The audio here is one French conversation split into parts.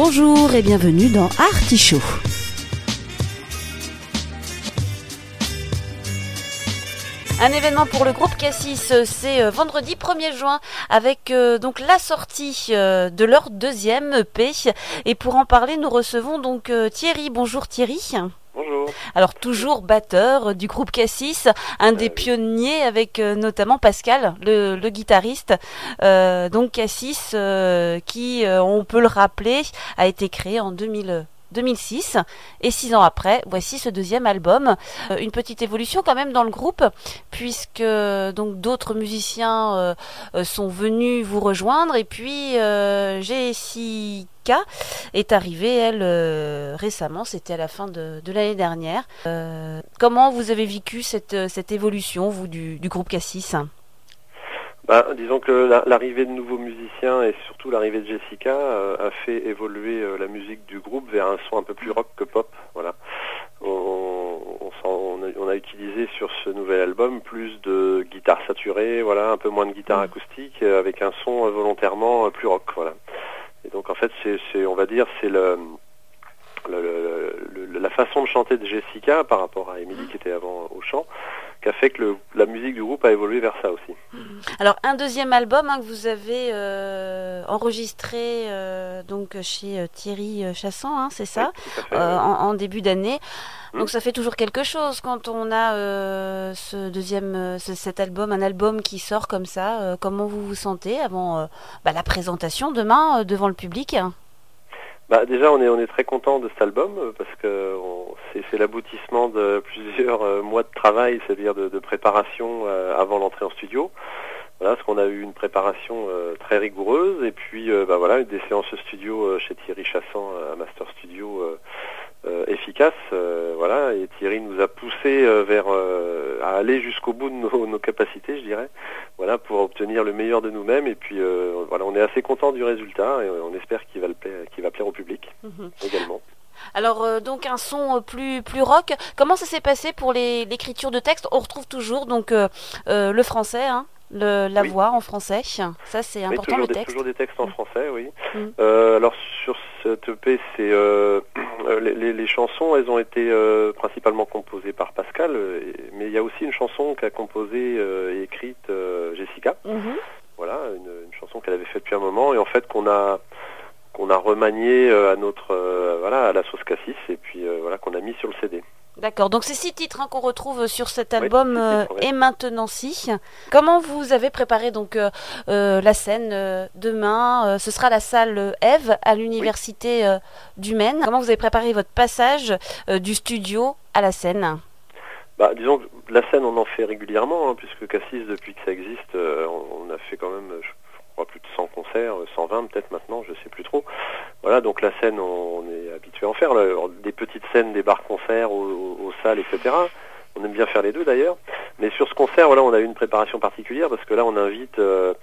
Bonjour et bienvenue dans Artichaut. Un événement pour le groupe Cassis, c'est vendredi 1er juin avec donc la sortie de leur deuxième EP. Et pour en parler, nous recevons donc Thierry. Bonjour Thierry. Bonjour. Alors toujours batteur du groupe Cassis, un des pionniers avec notamment Pascal, le guitariste. Donc Cassis, qui, on peut le rappeler, a été créé en 2006 et 6 ans après, voici ce deuxième album. Une petite évolution quand même dans le groupe puisque donc d'autres musiciens sont venus vous rejoindre et puis Jessica est arrivée elle récemment, c'était à la fin de l'année dernière. Comment vous avez vécu cette évolution vous du groupe Cassis? Disons que l'arrivée de nouveaux musiciens et surtout l'arrivée de Jessica a fait évoluer la musique du groupe vers un son un peu plus rock que pop. Voilà. On a utilisé sur ce nouvel album plus de guitare saturée, voilà, un peu moins de guitare acoustique, avec un son volontairement plus rock. Voilà. Et donc en fait, on va dire, c'est la façon de chanter de Jessica par rapport à Émilie qui était avant au chant, qui a fait que la musique du groupe a évolué vers ça aussi. Alors un deuxième album que vous avez enregistré donc chez Thierry Chassan, c'est ça, oui, tout à fait, en début d'année. Donc ça fait toujours quelque chose quand on a cet album, un album qui sort comme ça. Comment vous vous sentez avant la présentation demain devant le public? Déjà, on est très content de cet album parce que c'est l'aboutissement de plusieurs mois de travail, c'est-à-dire de préparation avant l'entrée en studio. Voilà, parce qu'on a eu une préparation très rigoureuse et puis des séances studio chez Thierry Chassan à Master Studio efficaces. Et Thierry nous a poussé à aller jusqu'au bout de nos capacités, je dirais. Voilà, pour obtenir le meilleur de nous-mêmes et puis on est assez content du résultat et on espère qu'il va plaire au public également. Alors donc un son plus rock. Comment ça s'est passé pour l'écriture de texte? On retrouve toujours donc le français, la voix en français. Ça c'est important, le texte. Toujours des textes en français, oui. Alors sur cette EP, c'est les chansons, elles ont été principalement composées par Pascal, mais il y a aussi une chanson qu'a composée et écrite Jessica. Voilà, une chanson qu'elle avait faite depuis un moment et en fait qu'on a remanié à la sauce Cassis et puis qu'on a mis sur le CD. D'accord, donc c'est 6 titres qu'on retrouve sur cet album Et maintenant si. Comment vous avez préparé donc la scène demain? Ce sera la salle Ève à l'université du Maine. Comment vous avez préparé votre passage du studio à la scène? Disons que la scène on en fait régulièrement puisque Cassis depuis que ça existe on a fait quand même plus de 100 concerts, 120 peut-être maintenant, je sais plus trop. Voilà, donc la scène, on est habitué à en faire, des petites scènes, des bars-concerts aux salles, etc. On aime bien faire les deux d'ailleurs. Mais sur ce concert, on a eu une préparation particulière parce que là, on invite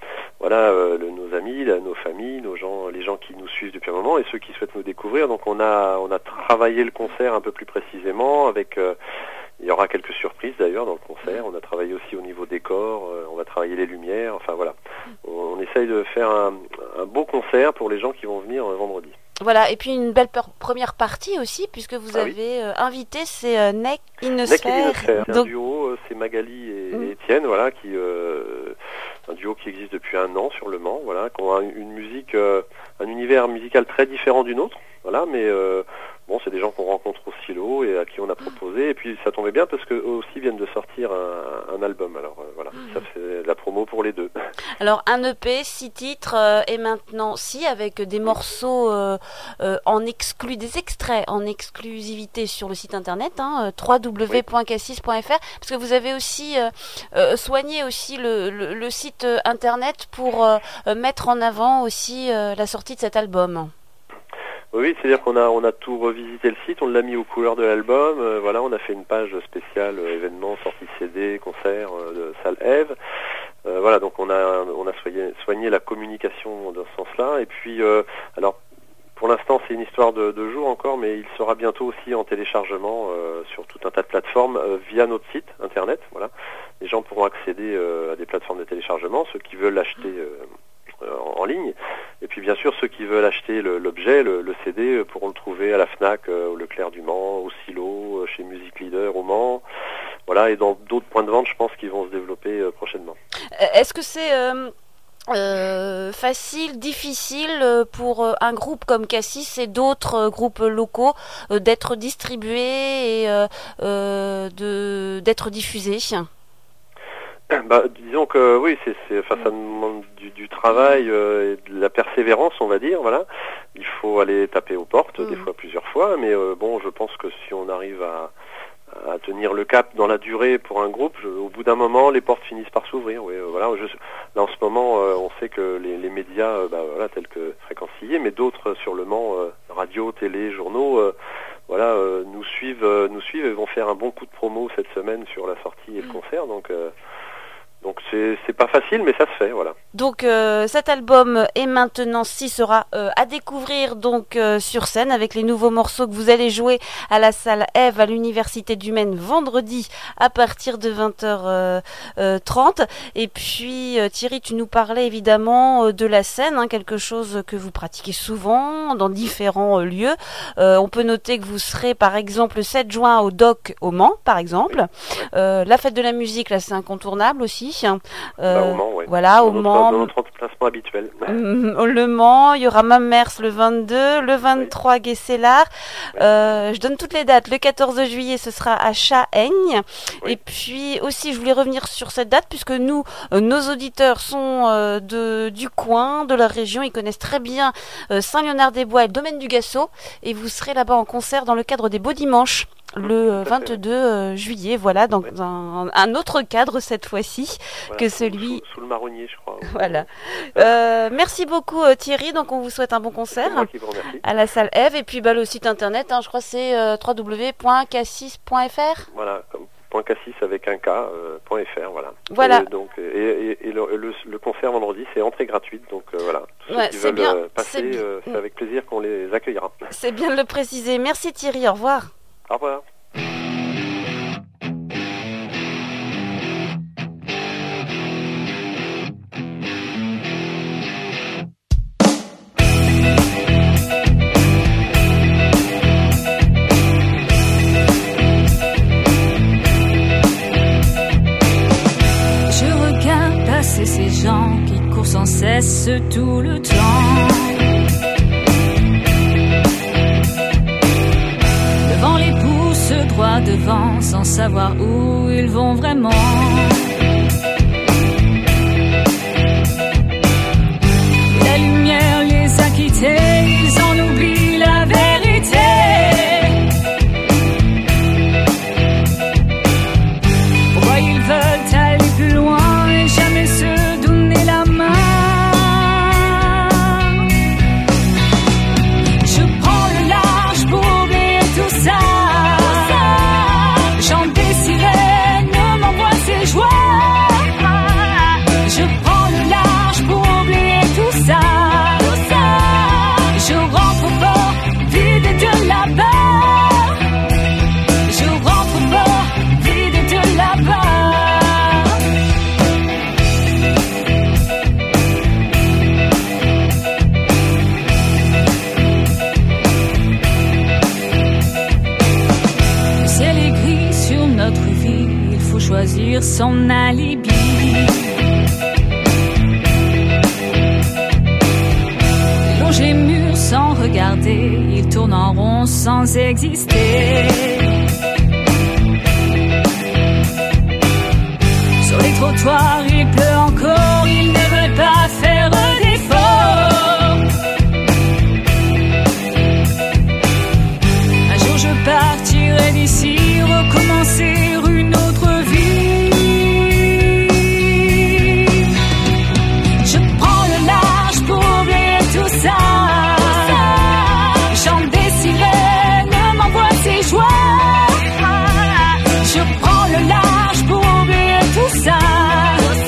nos amis, nos familles, les gens qui nous suivent depuis un moment et ceux qui souhaitent nous découvrir. Donc on a travaillé le concert un peu plus précisément avec... il y aura quelques surprises d'ailleurs dans le concert. On a travaillé aussi au niveau décor, on va travailler les lumières, enfin voilà. On essaye de faire un beau concert pour les gens qui vont venir vendredi. Voilà, et puis une belle première partie aussi, puisque vous avez invité, c'est Neck Innosphère. C'est un duo, c'est Magali et Étienne, voilà, un duo qui existe depuis 1 an sur Le Mans, voilà, qui ont une musique, un univers musical très différent du nôtre, voilà, mais c'est des gens qu'on rencontre au silo et à qui on a proposé, et puis ça tombait bien parce qu'eux aussi viennent de sortir un album, alors ça fait la promo pour les deux. Alors un EP, 6 titres, et maintenant si, avec des morceaux des extraits en exclusivité sur le site internet, www.cassis.fr, parce que vous avez aussi soigné aussi le site internet pour mettre en avant aussi la sortie de cet album. Oui, c'est-à-dire qu'on a tout revisité le site, on l'a mis aux couleurs de l'album, on a fait une page spéciale événements, sortie CD, concert de salle Ève. Donc on a soigné la communication dans ce sens-là. Et puis, pour l'instant, c'est une histoire de jours encore, mais il sera bientôt aussi en téléchargement sur tout un tas de plateformes via notre site internet. Voilà, les gens pourront accéder à des plateformes de téléchargement, ceux qui veulent l'acheter en ligne. Et puis bien sûr, ceux qui veulent acheter l'objet, le CD, pourront le trouver à la Fnac, au Leclerc du Mans, au Silo, chez Music Leader au Mans. Voilà, et dans d'autres points de vente, je pense qu'ils vont se développer prochainement. Est-ce que c'est facile, difficile pour un groupe comme Cassis et d'autres groupes locaux d'être distribués et d'être diffusés? Disons que oui, ça demande du travail et de la persévérance, on va dire. Voilà, il faut aller taper aux portes, des fois plusieurs fois, mais je pense que si on arrive à tenir le cap dans la durée pour un groupe, au bout d'un moment, les portes finissent par s'ouvrir. Oui, voilà. Là, en ce moment, on sait que les médias, tels que Fréquence IE, mais d'autres sur le Mans, radio, télé, journaux, nous suivent et vont faire un bon coup de promo cette semaine sur la sortie et le concert. Donc c'est pas facile, mais ça se fait, voilà. Donc cet album est maintenant sera à découvrir donc sur scène avec les nouveaux morceaux que vous allez jouer à la salle Ève à l'Université du Maine vendredi à partir de 20h30. Et puis Thierry, tu nous parlais évidemment de la scène, quelque chose que vous pratiquez souvent dans différents lieux. On peut noter que vous serez par exemple le 7 juin au DOC au Mans, par exemple. La fête de la musique, là c'est incontournable aussi. Au Mans, oui. Voilà, au Mans. Dans notre emplacement habituel. Le Mans, il y aura Mamers le 22, le 23 Guesselard. Je donne toutes les dates. Le 14 juillet, ce sera à Chahaigne. Et puis aussi, je voulais revenir sur cette date puisque nous, nos auditeurs sont du coin, de la région. Ils connaissent très bien Saint-Léonard-des-Bois et le domaine du Gassot. Et vous serez là-bas en concert dans le cadre des Beaux Dimanches. Le 22 juillet, voilà, dans un autre cadre cette fois-ci que celui... Sous le marronnier, je crois. Voilà. Merci beaucoup Thierry, donc on vous souhaite un bon concert à la salle Ève, et puis le site internet, je crois c'est www.cassis.fr. Voilà, .cassis avec un K, .fr, voilà. Voilà. Le concert vendredi, c'est entrée gratuite, donc voilà. Tous ceux qui veulent passer, c'est avec plaisir qu'on les accueillera. C'est bien de le préciser. Merci Thierry, au revoir. Au revoir. Je regarde passer ces gens qui courent sans cesse tout le temps. Droit devant sans savoir où ils vont vraiment. La lumière les a quittés, ils en oublient la vérité. Pourquoi ils veulent aller plus loin et jamais se donner la main? Je prends le large pour oublier tout ça. Je prends le large pour oublier tout ça. Je rentre au port vide de là-bas. Je rentre au port vide de là-bas. Le ciel est gris sur notre vie. Il faut choisir son alibi. Les murs sans regarder, ils tournent en rond sans exister. Sur les trottoirs, il pleut encore, ils ne veulent pas faire d'efforts. Un jour je partirai d'ici, recommencer une autre vie. Je prends le large pour oublier tout ça. Jean Désiré ne m'envoie ses joies. Je prends le large pour oublier tout ça.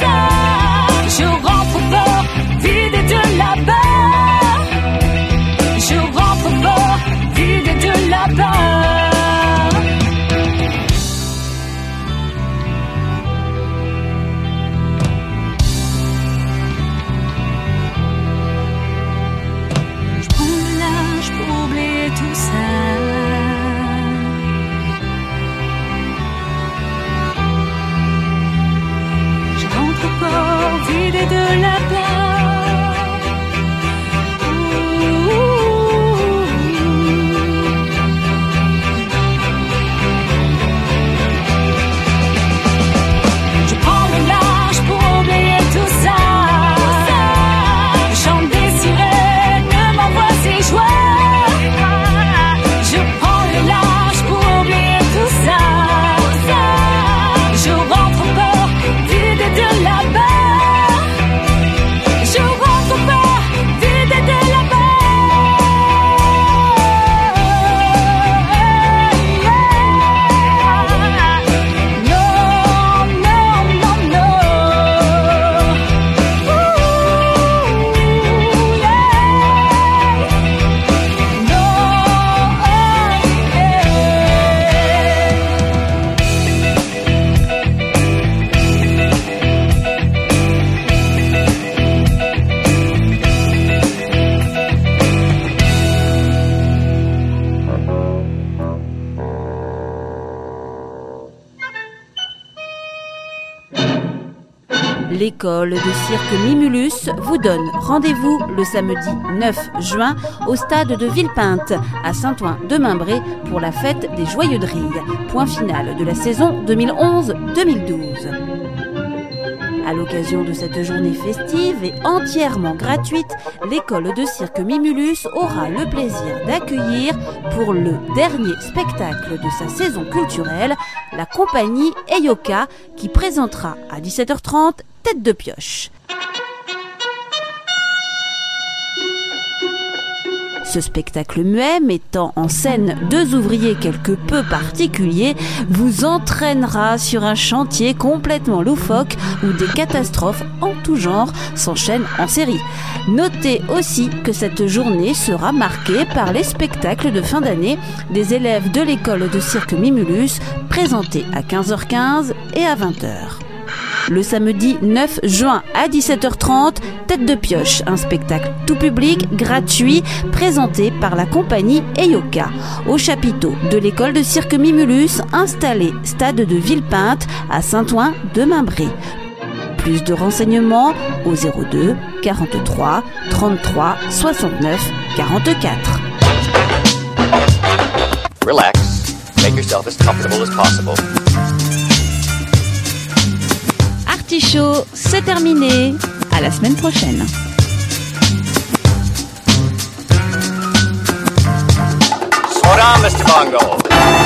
l'école de cirque Mimulus vous donne rendez-vous le samedi 9 juin au stade de Villepinte à Saint-Ouen-de-Mimbré pour la fête des Joyeux de Rille, point final de la saison 2011-2012. À l'occasion de cette journée festive et entièrement gratuite, l'école de cirque Mimulus aura le plaisir d'accueillir pour le dernier spectacle de sa saison culturelle, la compagnie Eyoka qui présentera à 17h30 Tête de pioche. Ce spectacle muet, mettant en scène deux ouvriers quelque peu particuliers, vous entraînera sur un chantier complètement loufoque où des catastrophes en tout genre s'enchaînent en série. Notez aussi que cette journée sera marquée par les spectacles de fin d'année des élèves de l'école de cirque Mimulus, présentés à 15h15 et à 20h. Le samedi 9 juin à 17h30, Tête de pioche, un spectacle tout public, gratuit, présenté par la compagnie Eyoka, au chapiteau de l'école de cirque Mimulus, installé stade de Villepinte à Saint-Ouen-de-Mimbré. Plus de renseignements au 02 43 33 69 44. Relax. Make yourself as comfortable as possible. Artichaut, c'est terminé. À la semaine prochaine. Slow down, Mr. Bongo.